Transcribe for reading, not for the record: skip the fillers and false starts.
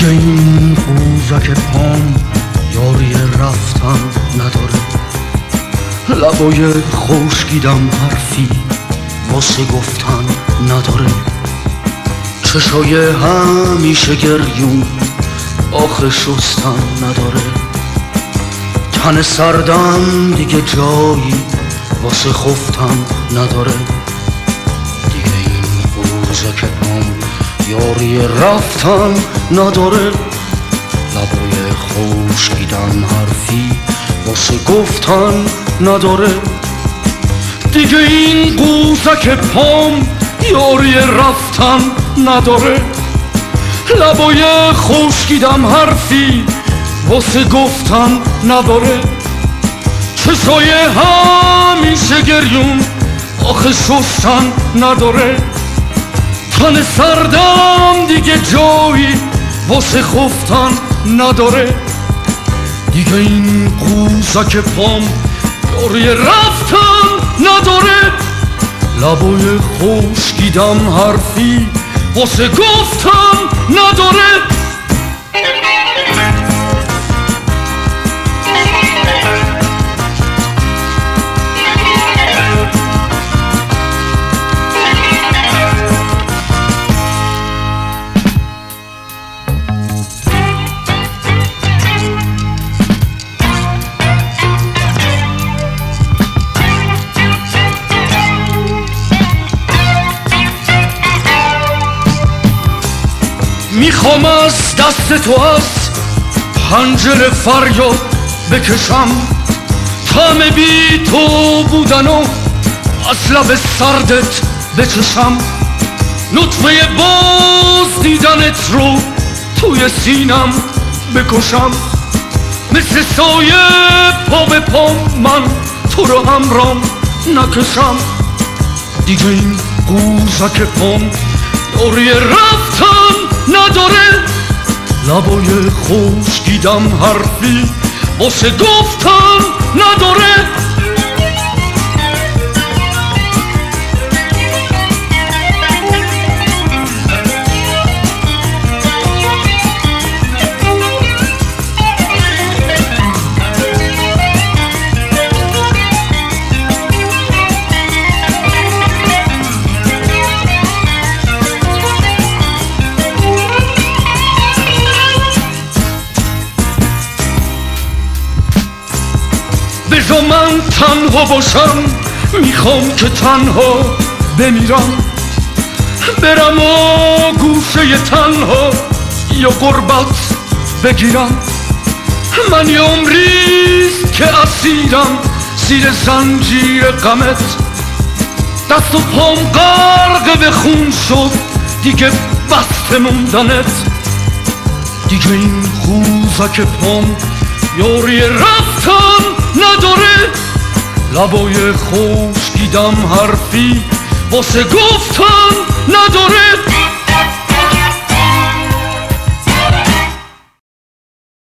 دیگه این قوزک پام یاری رفتن نداره، لبای خشکیدم حرفی واسه گفتن نداره، چشای همیشه گریون آخه شستن نداره، تن سردم دیگه جایی واسه خفتن نداره. دیگه این قوزک پام یاری رفتن نداره، لبای خشکیدم حرفی واسه گفتن نداره. دیگه این قوزک پام یاری رفتن نداره، لبای خشکیدم حرفی واسه گفتن نداره، چشای همیشه گریون آخه شستن نداره، تن سردم دیگه جایی واسه خفتن نداره. دیگه این قوزک پام یاری رفتن نداره، لبای خشکیدم حرفی واسه گفتن نداره. میخوام از دست تو از پنجره فریاد بکشم، طعم بی تو بودن و از لب سردت بچشم، نطفه باز دیدنت رو توی سینم بکشم، مثل سایه پا به پا من تو رو همرام نکشم. دیگه این قوزک پام یاری رفتن نداره، لبای خشکیدم حرفی واسه گفتن نداره. بذار من تنها باشم، میخوام که تنها بمیرم، برم و گوشه تنها یا غربت بگیرم. من یه عمریست که اسیرم زیر زنجیر غمت، دست و پام غرق به خون شد دیگه بسته موندنت. دیگه این قوزک پام یاری رفتن نداره، لبای خشکیدم حرفی واسه گفتن